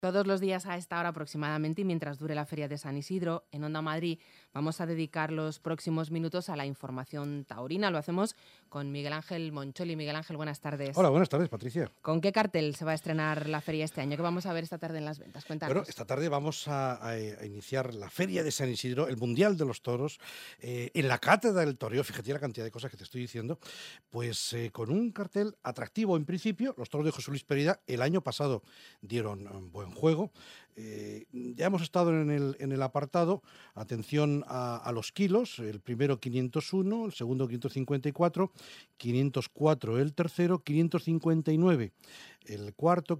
Todos los días a esta hora aproximadamente y mientras dure la Feria de San Isidro, en Onda Madrid vamos a dedicar los próximos minutos a la información taurina. Lo hacemos con Miguel Ángel Moncholi. Miguel Ángel, buenas tardes. Hola, buenas tardes, Patricia. ¿Con qué cartel se va a estrenar la feria este año? ¿Qué vamos a ver esta tarde en las ventas? Cuéntanos. Bueno, esta tarde vamos a iniciar la Feria de San Isidro, el Mundial de los Toros, en la Cátedra del Toreo. Fíjate la cantidad de cosas que te estoy diciendo. Pues con un cartel atractivo en principio. Los toros de José Luis Pereda el año pasado dieron buen juego. Ya hemos estado en el apartado, atención a los kilos, el primero 501, el segundo 554, 504 el tercero, 559 el cuarto,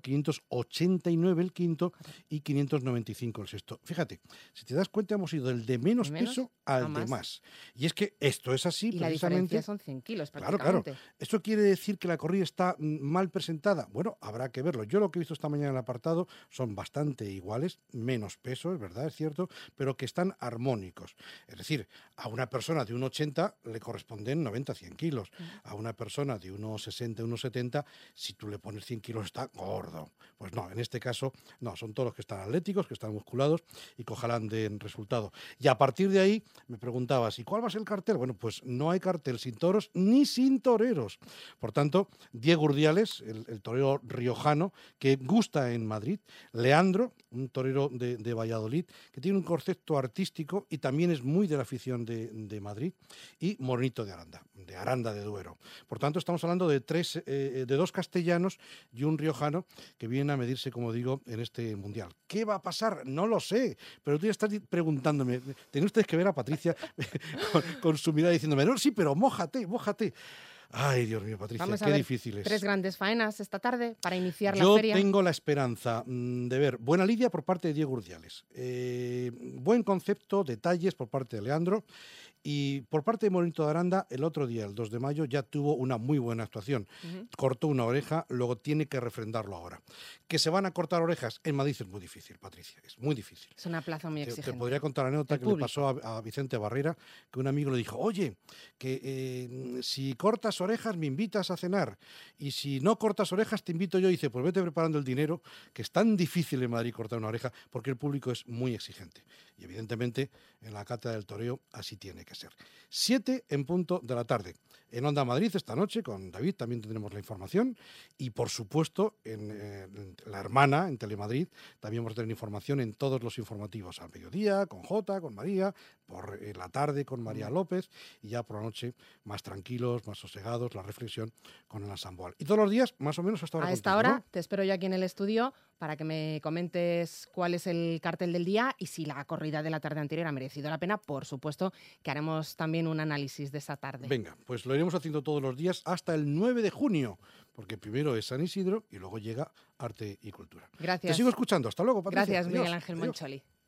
589 el quinto y 595 el sexto. Fíjate, si te das cuenta hemos ido del de menos peso al de más. Y es que esto es así, y precisamente. La diferencia son 100 kilos prácticamente. Claro. ¿Esto quiere decir que la corrida está mal presentada? Bueno, habrá que verlo. Yo lo que he visto esta mañana en el apartado son bastante iguales, menos peso, es verdad, es cierto, pero que están armónicos. Es decir, a una persona de 1,80 le corresponden 90-100 kilos. A una persona de 1,60, 1,70, si tú le pones 100 kilos está gordo. Pues no, en este caso, no, son todos los que están atléticos, que están musculados y que ojalá den resultado. Y a partir de ahí me preguntabas, ¿y cuál va a ser el cartel? Bueno, pues no hay cartel sin toros ni sin toreros. Por tanto, Diego Urdiales, el torero riojano, que gusta en Madrid, Leandro, un torero de Valladolid, que tiene un concepto artístico y también es muy de la afición de Madrid, y Morenito de Aranda de Duero. Por tanto, estamos hablando de dos castellanos y un riojano que vienen a medirse, como digo, en este Mundial. ¿Qué va a pasar? No lo sé, pero tú ya estás preguntándome. Tienen ustedes que ver a Patricia con su mirada diciéndome, no, sí, pero mójate. Ay, Dios mío, Patricia, Vamos a qué ver difícil es. 3 grandes faenas esta tarde para iniciar la feria. Yo tengo la esperanza de ver buena lidia por parte de Diego Urdiales, buen concepto, detalles por parte de Leandro, y por parte de Morenito de Aranda, el otro día, el 2 de mayo, ya tuvo una muy buena actuación. Cortó una oreja, luego tiene que refrendarlo ahora. ¿Que se van a cortar orejas? En Madrid es muy difícil, Patricia, es muy difícil. Es una plaza muy exigente. Te podría contar la anécdota que le pasó a Vicente Barrera, que un amigo le dijo, oye, que si cortas orejas me invitas a cenar, y si no cortas orejas te invito yo. Y dice, pues vete preparando el dinero, que es tan difícil en Madrid cortar una oreja, porque el público es muy exigente. Y evidentemente en la Cátedra del Toreo así tiene que ser. 7 en punto de la tarde. En Onda Madrid esta noche, con David, también tendremos la información. Y por supuesto, en La Hermana, en Telemadrid, también vamos a tener información en todos los informativos. Al mediodía, con Jota, con María, por la tarde con María López, y ya por la noche más tranquilos, más sosegados, la reflexión con Ana Samboal. Y todos los días, más o menos hasta ahora. A esta hora, ¿no? Te espero yo aquí en el estudio para que me comentes cuál es el cartel del día y si la corrida de la tarde anterior ha merecido la pena. Por supuesto que haremos también un análisis de esa tarde. Venga, pues lo iremos haciendo todos los días hasta el 9 de junio, porque primero es San Isidro y luego llega Arte y Cultura. Gracias. Te sigo escuchando. Hasta luego, Patricia. Gracias, Miguel Ángel Moncholi.